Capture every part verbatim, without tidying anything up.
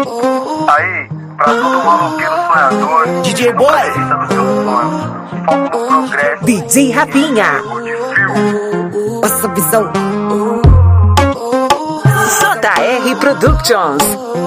Aí, pra todo maloqueiro sonhador, D J Boy, cabeça do seu sonho, foco no progresso, D J Rafinha, Passa visão. J R Productions.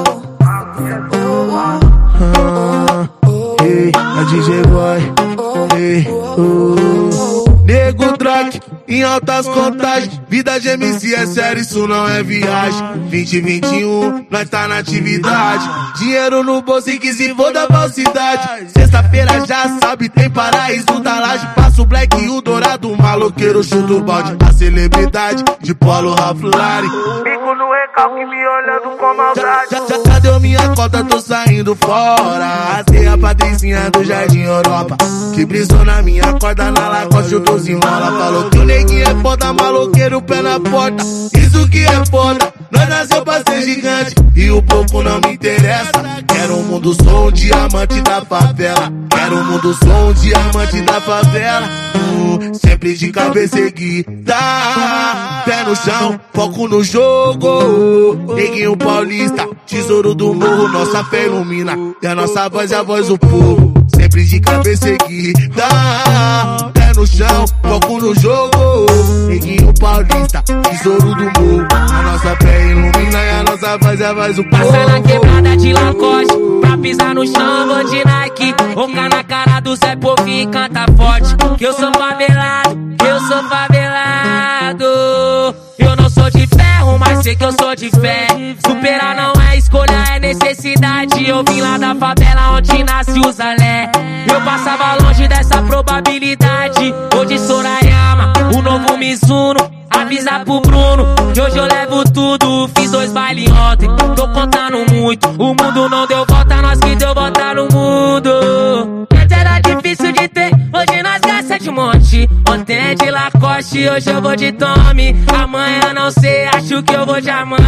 Ei, a D J Boy, ei, uh. Nego Track, em altas contagens. Vida de M C é sério, isso não é viagem. Vinte e vinte e um, nós tá na atividade. Dinheiro no bolso e que se for da falsidade. Sexta-feira já sabe, tem paraíso da laje. Passa o black e o dourado, o maloqueiro chuta o balde. A celebridade de Polo Raflari. bico no recalque me olhando com maldade. Já, já, cadê a minha cota? Tô saindo fora. Até a Patricinha do Jardim Europa, que brisou na minha corda na Lacoste, eu tô desenrola. Falou que o neguinho é foda, maloqueiro, pé na porta. Isso que é foda, nós nasceu pra ser gigante. E o pouco não me interessa. Quero um mundo, sou um diamante da favela. Quero um mundo, sou um diamante da favela. Uh, sempre de cabeça erguida, pé no chão, foco no jogo. Neguinho paulista, tesouro do morro, nossa fé ilumina. E a nossa voz é a voz do povo. Sempre de cabeça erguida, pé no chão, foco no jogo. Neguinho paulista, tesouro do morro. A nossa fé ilumina e a nossa voz é a voz do povo. Passa na quebrada de Lacoste, pra pisar no chão, vou de Nike. Roca na cara do Zé Povinho e canta forte. Que eu sou favelado, que eu sou favelado. Eu não sou de ferro, mas sei que eu sou de fé. Superar não é escolha, é necessidade. Eu vim lá da favela onde nasce o Zalé. Eu passava longe dessa probabilidade. Hoje Sorayama, o novo Mizuno. Avisa pro Bruno, que hoje eu levo tudo. Fiz dois bailes ontem, tô contando muito. O mundo não deu volta, nós que deu volta no mundo. Antes era difícil de ter, hoje nós gasta de monte. Ontem é de Lacoste, hoje eu vou de Tommy. Amanhã não sei, acho que eu vou de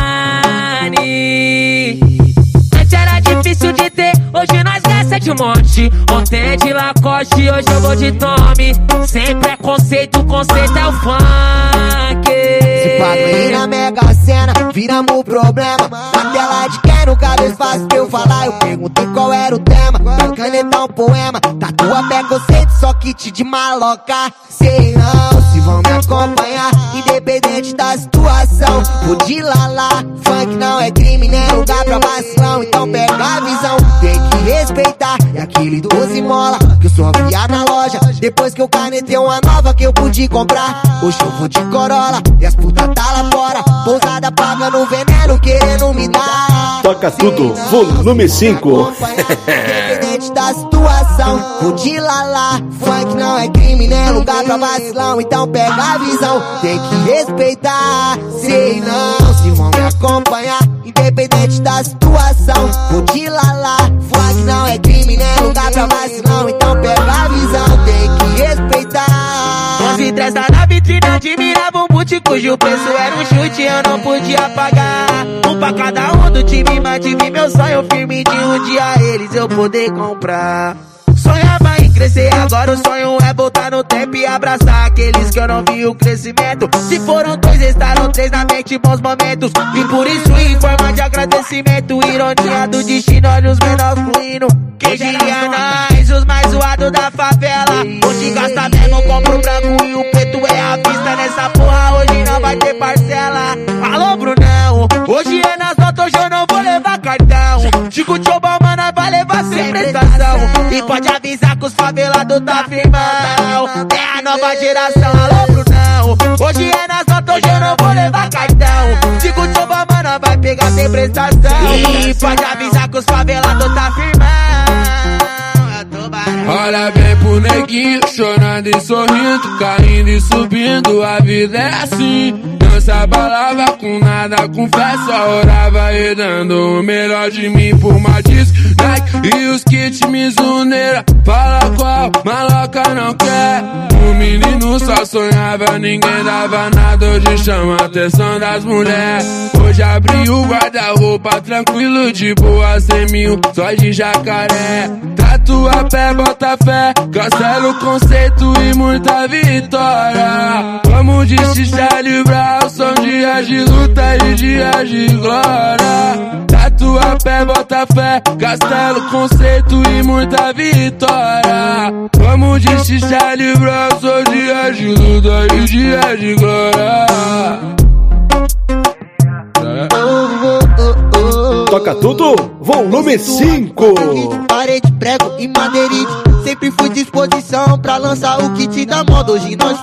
Armani. Antes era difícil de ter, hoje nós gasta de monte. Ontem é de Lacoste, hoje eu vou de Tommy. Sem preconceito, o conceito é o funk. Se paguei na Mega Sena, viramos problema. Na tela de quem nunca fez fácil pra eu falar. Eu perguntei qual era o tema, pra canetar um poema. Tatua preconceito, só kit de maloca. Sei não, se vão me acompanhar, independente da situação. Vou de lalá, funk não é crime, nem lugar pra vacilão. Então pega a visão, tem que respeitar. É aquele doze mola, que eu só via na loja. Depois que eu canetei uma nova que eu pude comprar. Hoje eu vou de Corolla, e as putas tá lá fora. Pousada pagando veneno, querendo me dar. Toca tudo, volume cinco. Independente da situação, vou de lalá. Funk não é crime, nem lugar pra vacilão. Então pega a visão, tem que respeitar. Sei não, se vão me acompanhar, independente da situação, vou de lalá. Funk não é crime, nem lugar pra vacilão. Então pega a visão, tem que respeitar. Onze testa na vitrine, admirava um boot cujo preço era um chute, eu não podia pagar. Um pra cada um do time, mantive meu sonho firme de um dia eles eu poder comprar. Sonhava em crescer, agora o sonho é voltar no tempo e abraçar aqueles que eu não vi o crescimento. Se foram dois, estaram três na mente, bons momentos. E por isso, em forma de agradecimento, ironia do destino, olha os menores fluindo. Quem diria nós, os mais zoados da favela. Hoje gasta mesmo, compra o branco e o preto é a vista. Nessa porra hoje não vai ter parcela. Alô, Brunão, hoje é nas notas, hoje eu não vou levar cartão. Chico Tchobal, mano, vai levar sem prestação. E pode avisar que os favelados tá firmão. É a nova geração, alô, Brunão, hoje é nas notas, hoje eu não vou levar cartão. Chico Tchobal, mano, vai pegar sem prestação. E pode avisar que os favelados tá firmão. Olha bem pro neguinho, chorando e sorrindo, caindo e subindo, a vida é assim. Não se abalava com nada, com fé, só orava e dando o melhor de mim por Madisco, Nike e os kits Mizuneira. Fala qual, maloca não quer. O menino só sonhava, ninguém dava nada. Hoje chama a atenção das mulheres. Hoje abri o guarda-roupa tranquilo, de boa, sem mil, só de jacaré. Tatua pé, bota fé, cancela o conceito e muita vitória. Vamos de Charlie Brown, são dias de luta e dias de glória. Tatua pé, é bota fé, castelo, conceito e muita vitória. Vamos de xixá de braço, dia de luta e dia de glória. Toca tudo, volume cinco. Parede, prego e madeirite. Sempre fui disposição pra lançar o kit da moda. Hoje nós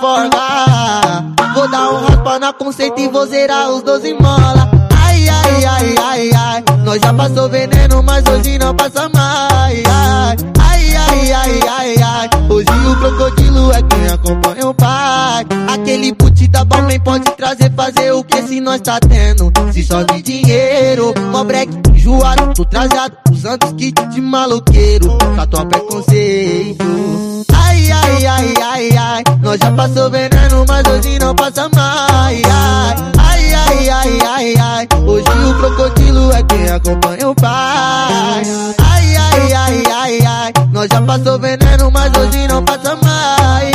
forga. Vou dar um raspa na conceito e vou zerar os doze mola. Ai, ai, ai, ai, ai. Nós já passou veneno, mas hoje não passa mais. Ai, ai, ai, ai, ai, ai. Hoje o crocodilo é quem acompanha o pai. Aquele put da Balmain pode trazer, fazer o que se nós tá tendo. Se só de dinheiro, mó break, enjoado, tô trajado, usando os kits de maloqueiro. Tatuar preconceito. Ai, ai, ai, ai, ai. Nós já passou veneno, mas hoje não passa mais. Ai, ai, ai, ai, ai, ai. Hoje o crocodilo é quem acompanha o pai. Ai, ai, ai, ai, ai. Nós já passou veneno, mas hoje não passa mais.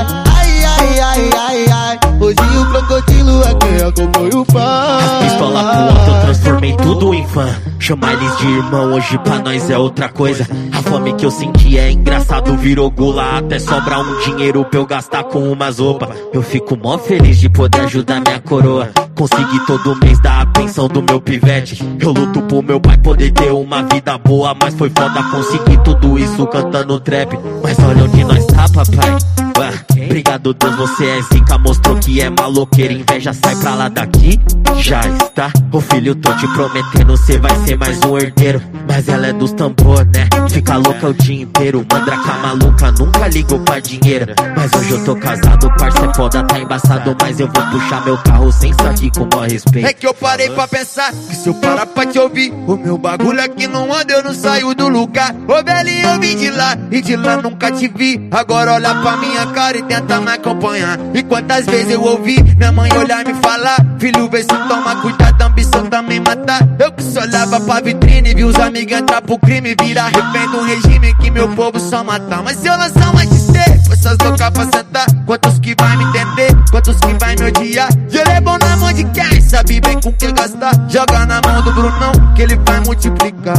Ai, ai, ai, ai, ai. Hoje o crocodilo é quem acompanha o pai. Pistola pro alto, eu transformei tudo em fã. Chamar eles de irmão, hoje pra nós é outra coisa. A fome que eu senti é engraçado, virou gula. Até sobra um dinheiro pra eu gastar com umas roupas. Eu fico mó feliz de poder ajudar minha coroa. Consegui todo mês dar a pensão do meu pivete. Eu luto pro meu pai poder ter uma vida boa. Mas foi foda conseguir tudo isso cantando trap. Mas olha onde nós tá, papai. Ué, obrigado Deus, você é zica. Mostrou que é maloqueiro, inveja sai pra lá daqui. Já está, ô filho, tô te prometendo, cê vai ser mais um herdeiro. Mas ela é dos tambor, né? Fica louca o dia inteiro. Mandraca maluca, nunca ligou pra dinheiro. Mas hoje eu tô casado, parça é foda, tá embaçado. Mas eu vou puxar meu carro sem sair com maior respeito. É que eu parei pra pensar que se eu parar pra te ouvir, o meu bagulho aqui não anda, eu não saio do lugar. Ô velhinho, eu vim de lá e de lá nunca te vi. Agora olha pra minha cara e tenta me acompanhar. E quantas vezes eu ouvi minha mãe olhar e me falar: filho, vê se toma cuidado, a ambição também matar. Eu que só olhava pra vitrine e vi os amigos entrar pro crime, virar refém de um regime que meu povo só matar. Mas se eu lançar uma de ser, com essas loucas pra sentar, quantos que vai me entender, quantos que vai me odiar? Ele é bom na mão de quem sabe bem com que gastar. Joga na mão do Brunão que ele vai multiplicar.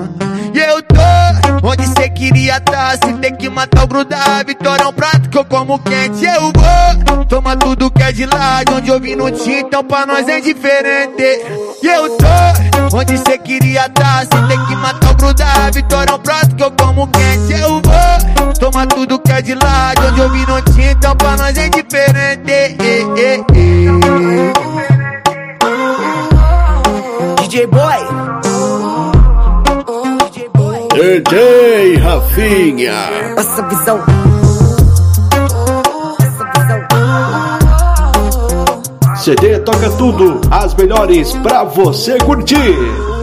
E eu tô onde cê queria tá. Se tem que matar o grudar, vitória é um prato que eu como quente. Eu vou toma tudo que é de lá, de onde eu vim não tinha, então pra nós é diferente. E eu tô onde cê queria tá. Se tem que matar o grudar, vitória é um prato que eu como quente. Eu vou toma tudo que é de lá, de onde eu vim não tinha, então pra nós é diferente. E, e, e. D J Boy. D J Rafinha. Essa visão. C D Toca Tudo, as melhores pra você curtir.